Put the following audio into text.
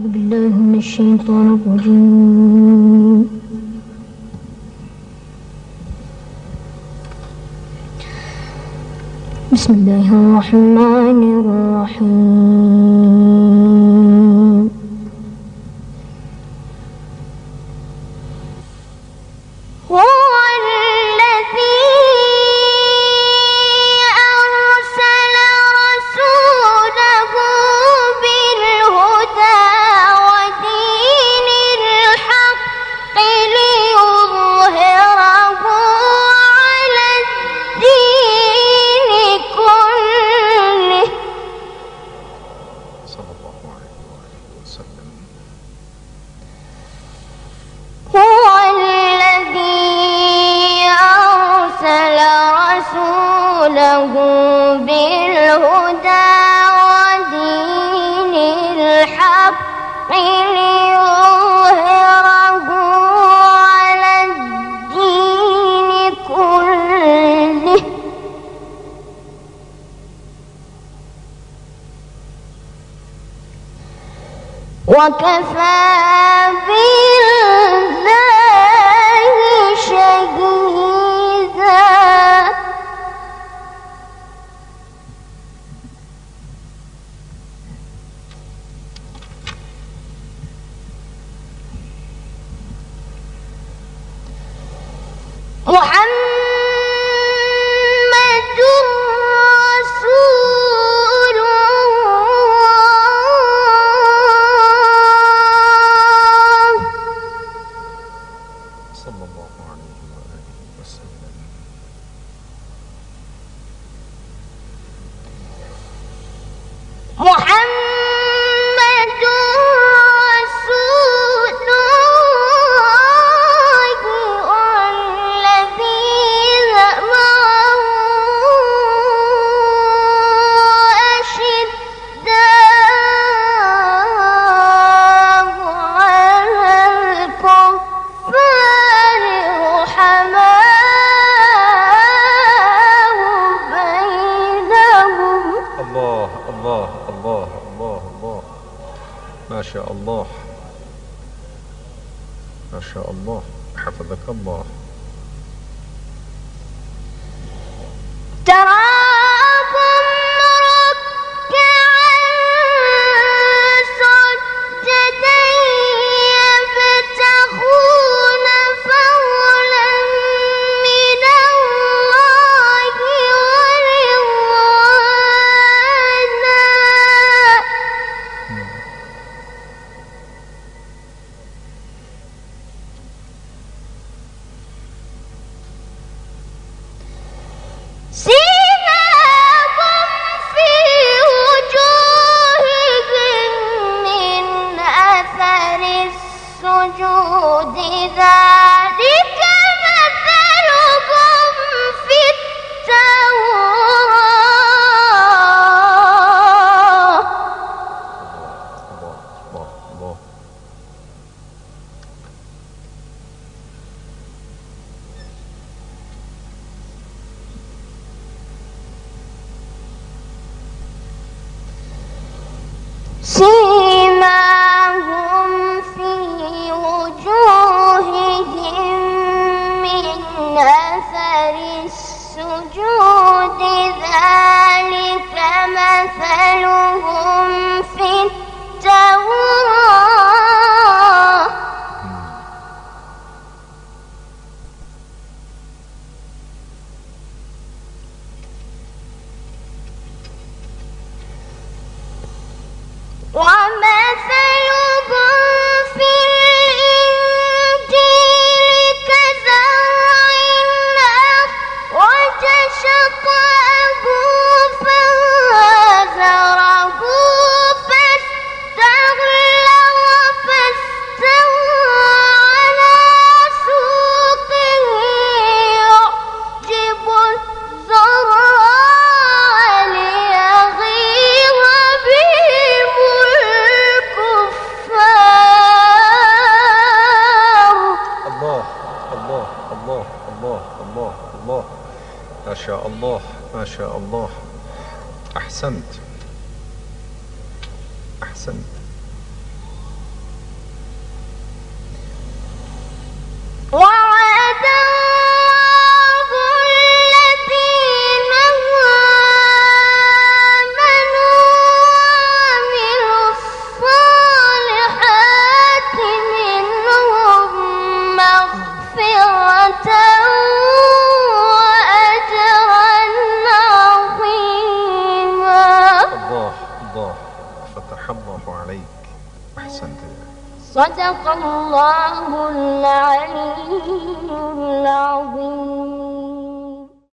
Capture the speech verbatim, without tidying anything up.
أعوذ بالله من الشيطان الرجيم. بسم الله الرحمن الرحيم. هو له بالهدى ودين الحق ليظهره على الدين كله وكفى بالله شهيدا. محمد رسول الله صلى الله عليه وآله وسلم. محمد رسول الله الله الله الله. ما شاء الله ما شاء الله. حفظك الله. تراهم ركعا سجدا يبتغون فضلا من الله ورضوانا سيماهم في وجوههم من أثر السجود ذلك مثلهم في التوراة. الله الله الله. سيماهم في وجوههم من أثر السجود ذلك مثلهم في التوراة. ومثلهم في الإنجيل كزرع أخرج شطأه فآزره فاستغلظ فاستوى على سوقه يعجب الزراع ليغيظ بهم الكفار. الله الله الله الله الله الله. ما شاء الله ما شاء الله. أحسنت أحسنت. فتح الله عليك. أحسنت. صدق الله العلي العظيم.